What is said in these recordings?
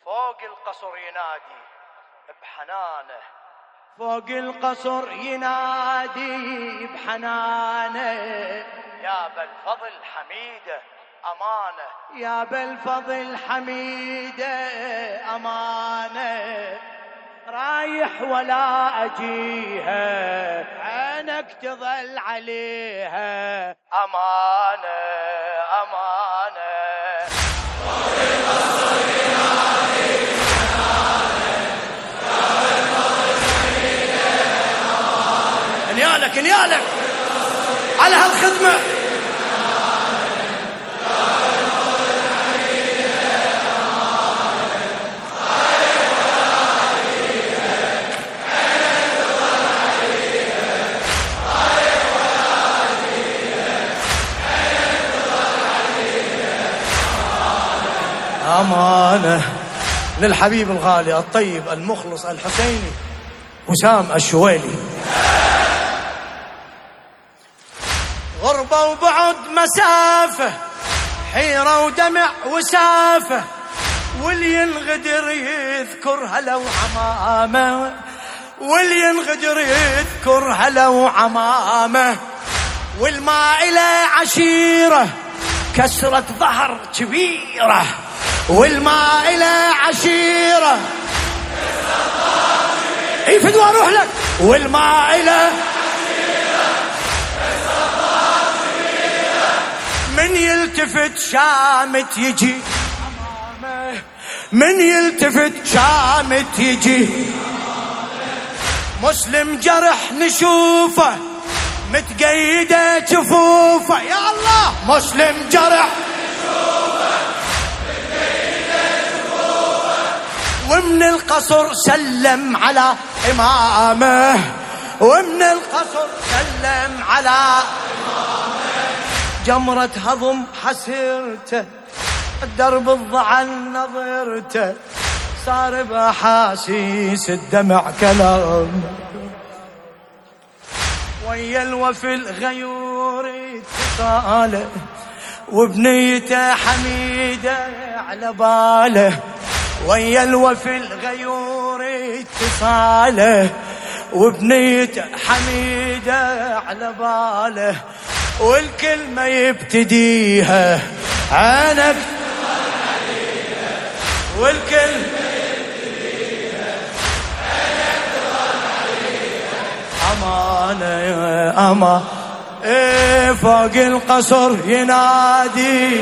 فوق القصر ينادي بحنانه، فوق القصر ينادي بحنانه، يا بالفضل حميده أمانه، يا بالفضل حميده أمانه، رايح ولا أجيها عينك تظل عليها أمانة أمانة. انيالك انيالك على هالخدمة. أمانة للحبيب الغالي الطيب المخلص الحسيني وسام الشويلي. غربة وبعد مسافة، حيرة ودمع وسافة، واللي ينغدر يذكر هلا وعمامة، واللي ينغدر يذكر هلا وعمامة، والما إلى عشيرة كسرة ظهر كبيرة، والما إلى عشيرة كسرة ظهر كبيرة. اي فدوى اروح لك. والما إلى عشيرة كسرة ظهر كبيرة، من يلتفت شامت يجي أمامه، من يلتفت شامت يجي مسلم جرح نشوفه متقيدة جفوفه. يا الله مسلم جرح نشوفه متقيدة جفوفه، ومن القصر سلم على إمامه، ومن القصر سلم على إمامه، جمرة هضم حسرته الدرب الضعن نظرته، صار بأحاسيس الدمع كلام، ويا الوفي الغيور اتصاله، وبنيته حميده على باله، ويا الوفي الغيور اتصاله، وبنيته حميده على باله، والكلمه يبتديها عينك والكلمه أمانة يا أما فوق القصر ينادي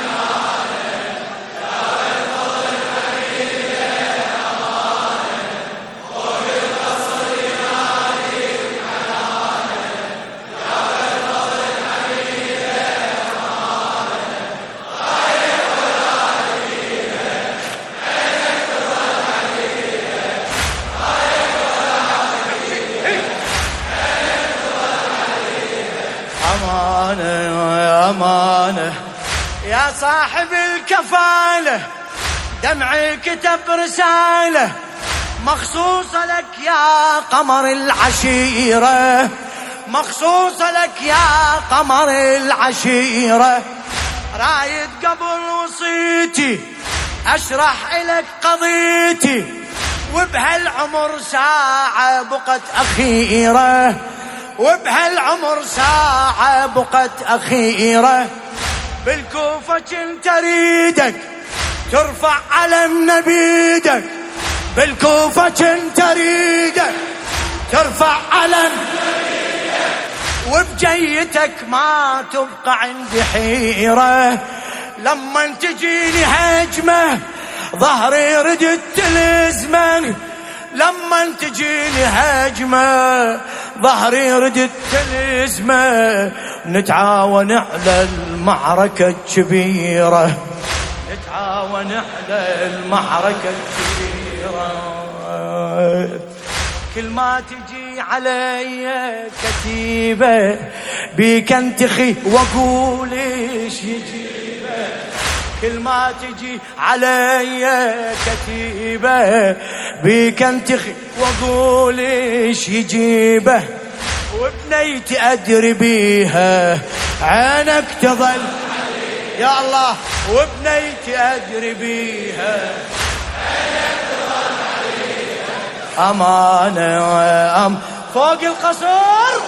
أمانة يا صاحب الكفالة، دمعي كتب رسالة مخصوصة لك يا قمر العشيرة، مخصوصة لك يا قمر العشيرة، رايد قبل وصيتي أشرح إلك قضيتي، وبهالعمر ساعة بقت أخيرة، وبهالعمر ساعة بقت أخيرة، بالكوفة كنت أريدك ترفع علم نبيدك، بالكوفة كنت أريدك ترفع علم نبيدك، وبجيتك ما تبقى عندي حيرة، لما تجيني هجمة ظهري ردت تلزمه، لما تجيني هجمة ظهري ردت تلزمه، نتعاون على المعركة الكبيرة، نتعاون على المعركة الكبيرة، كل ما تجي علي كتيبة بيك انتخي واقول ايش يجيبه، كل ما تجي علي كتيبة بيك انتخي واقول ايش يجيبه، وبنيتي ادري بيها عينك تظل يا الله، وبنيتي ادري بيها أمانة فوق القصر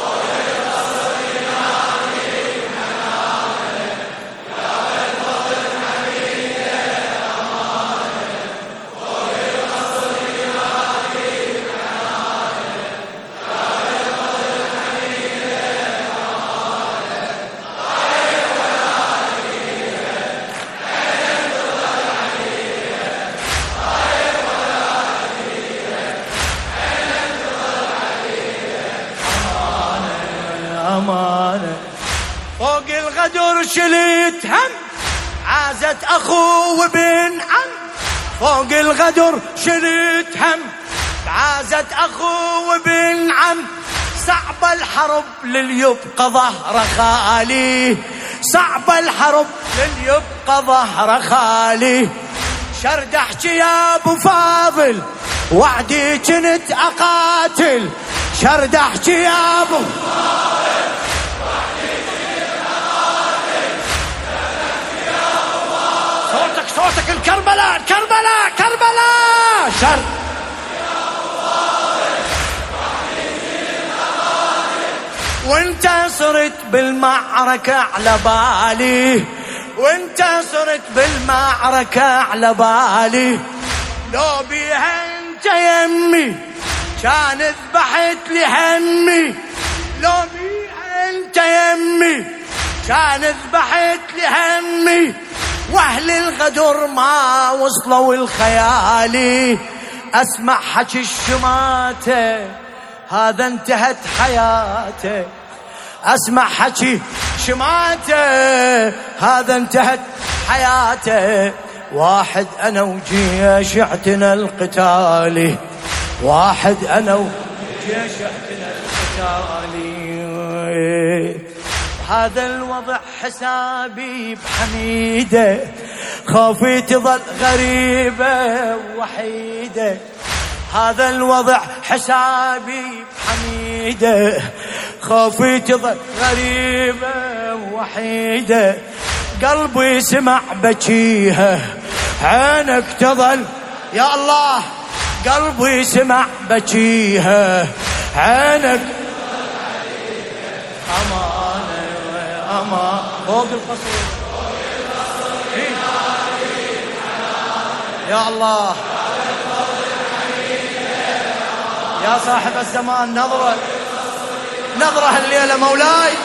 أمانة فوق الغدر شلت هم عازت أخو وبن عم فوق الغدر شلت هم عازت أخو وبن عم صعب الحرب لليبقى ظهر خالي صعب الحرب لليبقى ظهر خالي شرد احكي يا ابو فاضل وعدي كنت اقاتل شرد احكي يا ابو فاضل وعدي كنت اقاتل صوتك الكربلاء كربلاء كربلاء شرد وانت صرت بالمعركة على بالي وانت صرت بالمعركة على بالي لو بيها انت يمي كان ذبحت لهمي لو بيها انت يمي كان ذبحت لهمي واهل الغدر ما وصلوا الخيالي اسمع حكي الشماتة هذا انتهت حياته اسمع حكي شماته هذا انتهت حياته واحد انا وجيش اعتنا القتالي واحد انا وجيش اعتنا القتالي هذا الوضع حسابي بحميده خوفي تظل غريبه ووحيده هذا الوضع حسابي بحميده خوفي تظل غريبة ووحيدة قلبي سمع بكيها عينك تظل يا الله قلبي سمع بكيها عينك أمانة أمان فوق القصر يا الله يا صاحب الزمان نظرة الليلة مولاي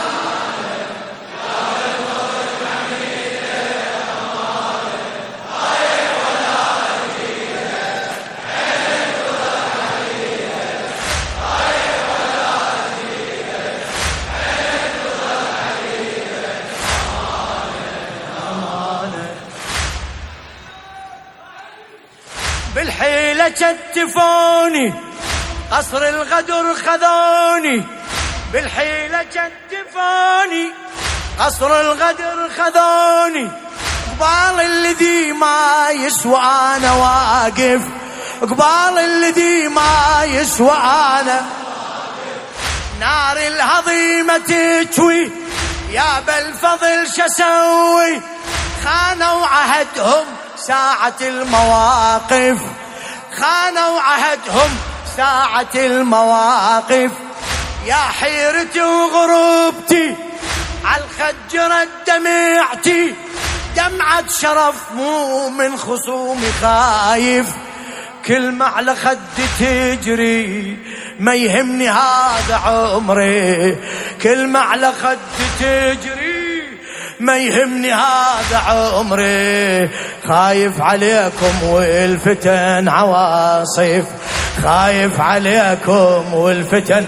بالحيلة كتفوني قصر الغدر خذوني بالحيلة كتفوني قصر الغدر خذوني قبال الذي ما يسوى أنا واقف قبال الذي ما يسوى أنا نار الهضيمة تجوي يا بالفضل شسوي خانوا عهدهم ساعة المواقف خانوا عهدهم ساعة المواقف يا حيرتي وغروبتي عالخجرة دمعتي دمعة شرف مو من خصومي خايف كلمة على خدي تجري ما يهمني هذا عمري كلمة على خدي تجري ما يهمني هذا عمري خايف عليكم والفتن عواصف خايف عليكم والفتن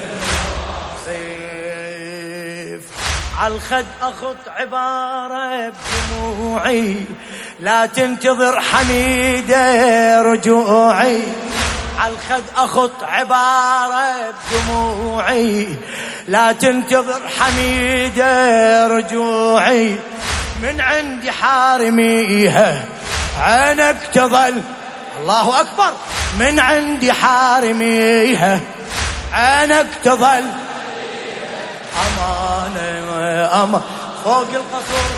عواصف عالخد أخط عبارة بدموعي لا تنتظر حميدة رجوعي عالخد أخط عبارة بدموعي لا تنتظر حميدة رجوعي من عندي حارميها عينك تظل الله أكبر من عندي حارميها عينك تظل أمانة أمان فوق القصر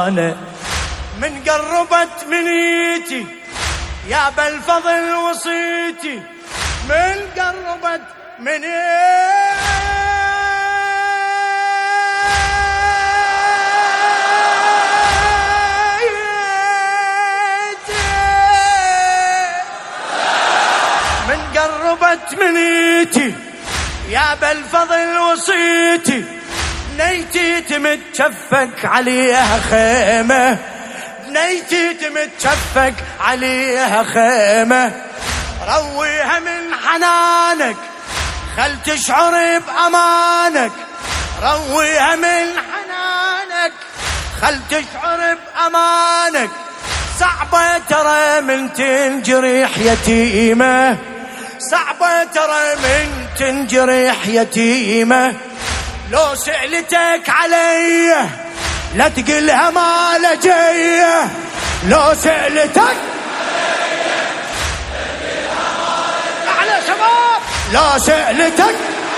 أمانة. من قربت منيتي يا بالفضل وصيتي، من قربت منيتي قربت منيتي يا بالفضل وصيتي، بنيتي تمتشفك عليها خيمة، بنيتي تمتشفك عليها خيمة، رويها من حنانك خل تشعر بأمانك، رويها من حنانك خل تشعر بأمانك، صعبة ترى من تنجرح يتيمة، صعبة ترى من تنجرح يتيمة، لو سألتك علي لا تقلها ما لجيه، لو سألتك على شباب، لو سألتك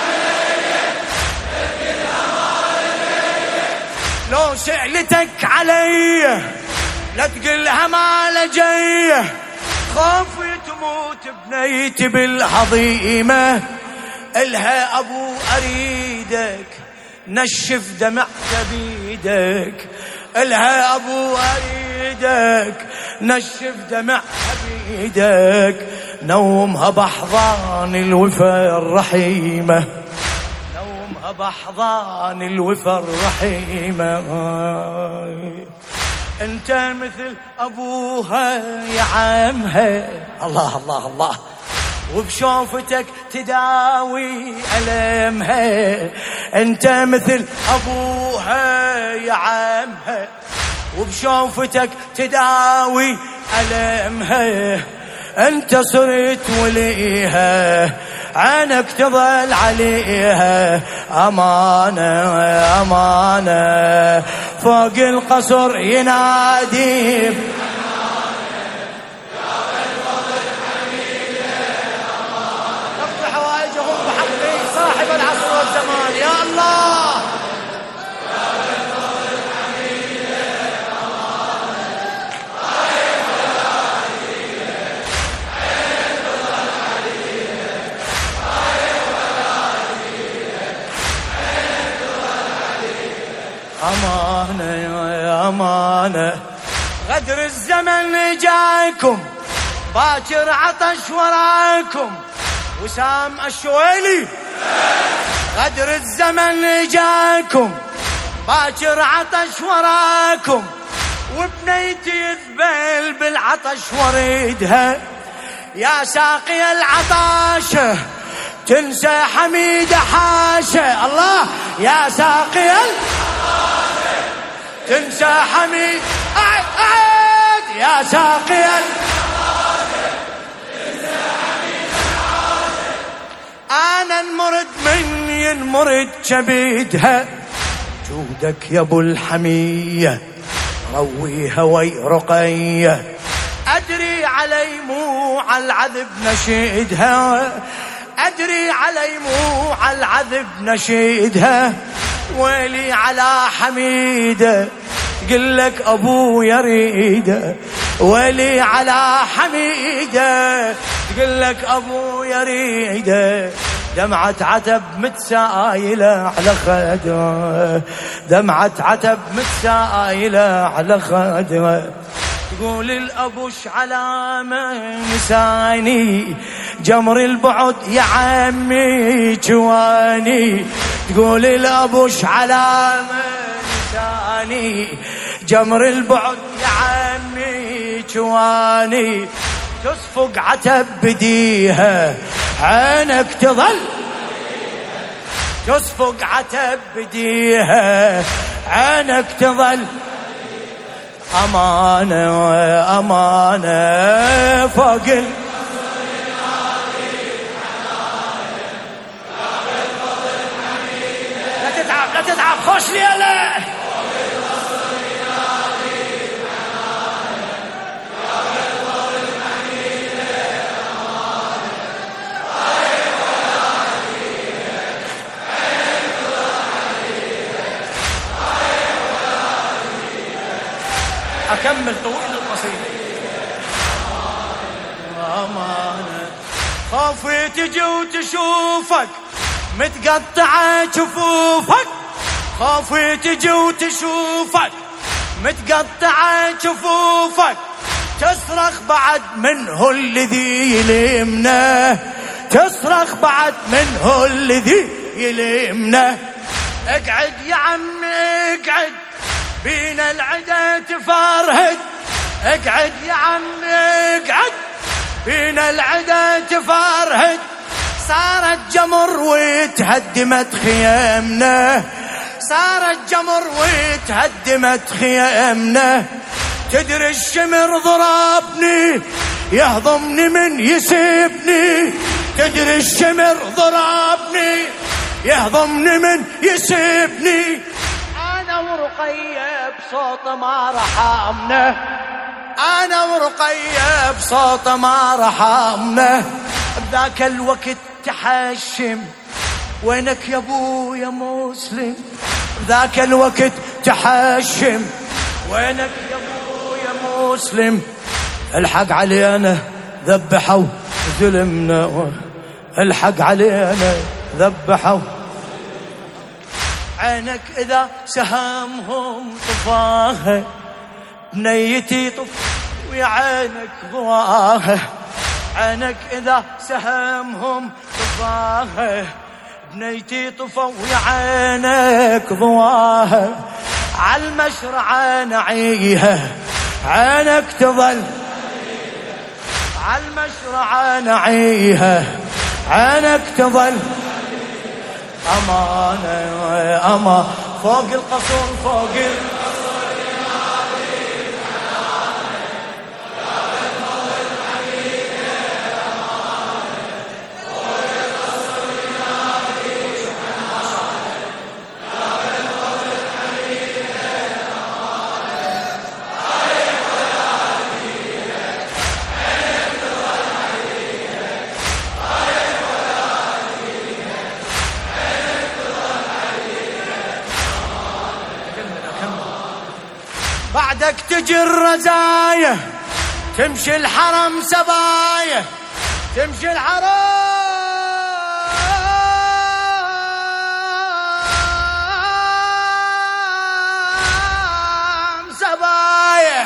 لو سألتك علي لا تقلها ما لجيه، خوفي تموت بنيتي بالهضيمة، إلها أبو أريدك نشف دمع بيدك، إلها أبو أريدك نشف دمع بيدك، نومها بحضان الوفا الرحيمة، نومها بحضان الوفا الرحيمة، انت مثل ابوها يا عمها، الله الله الله، وبشوفتك تداوي ألمها، انت مثل ابوها يا عمها، وبشوفتك تداوي ألمها، انت صرت وليها عينك تظل عليها، أمانة أمانة فوق القصر ينادي، رب حوائجهم بحق صاحب العصر والزمان، يا الله أمانة يا أمانة، غدر الزمن جاكم باكر عطش وراكم، وسام الشويلي غدر الزمن جاكم باكر عطش وراكم، وبنيتي يذبل بالعطش وريدها، يا ساقي العطاشة تنسى حميدة حاشا، الله يا ساقي العطاشة تنسى حميد، أعد يا ساقي العطاشة تنسى حميد حاشا، أنا انمرد من ينمرد كبيدها، جودك يا ابو الحمية رويها وي رقية، أدري علي مو على العذب نشيدها، أدري علي مو على العذب نشيدها، ويلي على حميدة قلك أبو يريده، ويلي على حميدة قلك أبو يريده، دمعة عتب متسايلة على خده، دمعة عتب متسايلة على خده، تقول الأبوش علامة نساني جمر البعد يا عمي جواني، تقول الأبوش علامة نساني جمر البعد يا عمي جواني، تصفق عتب بديها عينك تظل، تصفق عتب بديها عينك تظل، أمانة أمانة فوق لا تتعب لا تتعب، خوش لي يلا أمانة. خوفي تجي وتشوفك متقطعة جفوفك، خوفي تجي وتشوفك متقطعة جفوفك، تصرخ بعد من هو الذي يلمنا، تصرخ بعد من هو الذي يلمنا. اقعد يا عم اقعد بينا العدا تفرهد، اقعد يا عم اقعد بينا العدا تفرهد، صارت جمر وتهدمت خيامنا، صارت جمر وتهدمت خيامنا. تدري الشمر ضربني يهضمني من يسيبني، تدري الشمر ضربني يهضمني من يسيبني. أنا ورقية بصوت ما رحمنا، أنا ورقية بصوت ما رحمنا. بذاك الوقت تحشم وينك يا ابو يا مسلم، بذاك الوقت تحشم وينك يا ابو يا مسلم. الحق علينا ذبحوا ظلمنا، الحق علينا ذبحوا. عينك إذا سهامهم طفاها بنيتي طف ويا عينك ضواها، عينك إذا سهامهم طفاها بنيتي طفوا ويا عينك ضواها. عالمشرعة نعيها عينك تظل، عالمشرعة نعيها عينك تظل. أمانة أما فوق القصر فوق القصر بعدك تجي الرزايا تمشي الحرم سبايا، تمشي الحرم سبايا.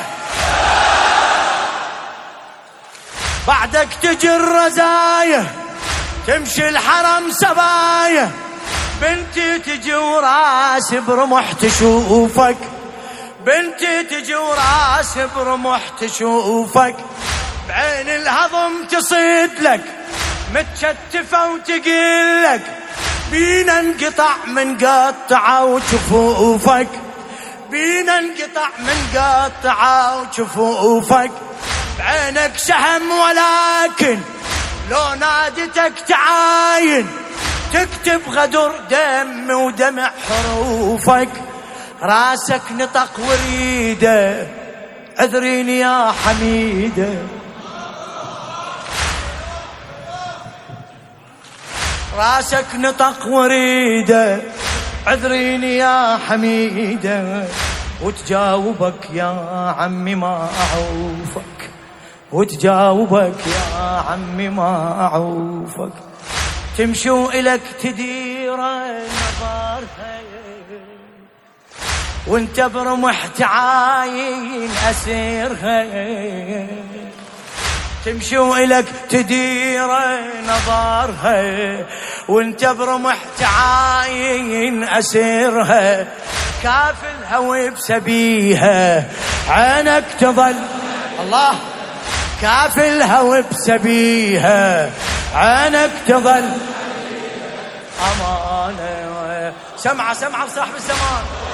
بعدك تجي الرزايا تمشي الحرم سبايا، بنتي تجي وراس برمح تشوفك، بنتي تجي وراس برمح تشوفك. بعين الهضم تصيد لك متشتفة وتقلك، بينا انقطع من قطعة وجفوفك، بينا انقطع من قطعة وجفوفك. بعينك سهم ولكن لو نادتك تعاين، تكتب غدر دم ودمع حروفك. راسك نطق وريده عذريني يا حميده، راسك نطق وريده عذريني يا حميده. وتجاوبك يا عمي ما اعوفك، وتجاوبك يا عمي ما اعوفك. تمشي والك تدير نظرها وانت برمح تعاين اسيرها، تمشي والك تدير نظرها وانت برمح تعاين اسيرها. كاف الهوى بسبيها عينك تظل، الله كاف الهوى بسبيها عينك تظل. أمانة سمعة سمعة صاحب الزمان.